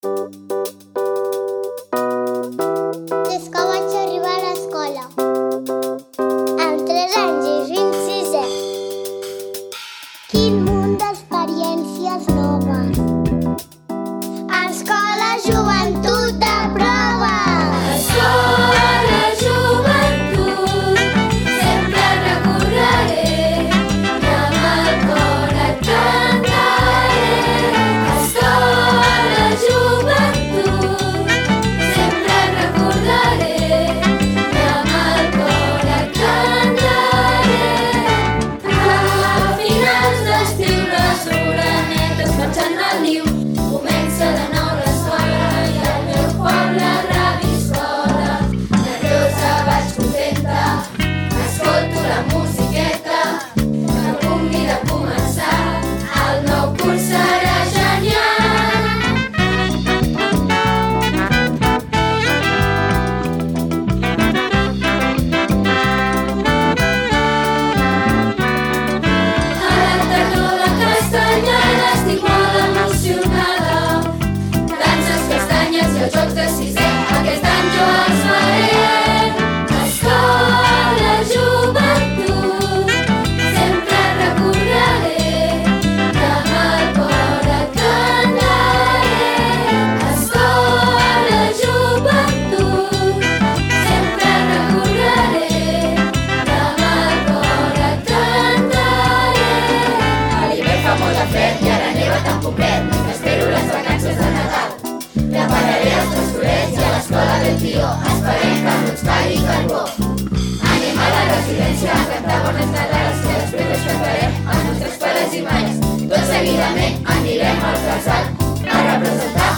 Des que vaig arribar a l'escola. Amb 3 anys i fins 6è. Quin munt d'experiències noves. Escola Joventut de Prova. Escola Joventut, sempre recordaré i amb el cor et cantaré. Escola Joventut, sempre recordaré i amb el cor et cantaré. A finals d'estiu les orenetes marxant al niu, comença de nou l'escola i el meu poble reviscola. Nerviosa vaig contenta, escolto la musiqueta que em convida a començar. El nou curs serà genial. A la tardor de Castanyada estic molt emocionada. Danses, castanyes i els jocs de 6è, aquest any jo els faré. Escola Joventut, sempre recordaré que amb el cor et cantaré. Escola Joventut, sempre recordaré que amb el cor et cantaré. A l'hivern fa molt de fred i ara neva tan pobret, espero les vacances de Nadal. Prepararé els pastorets i a l'escola del tió esperem que no ens caigui carbó. Anem a la residència a cantar bones Nadales que després les cantarem als nostres pares i mares. Tot seguidament anirem al casal a representar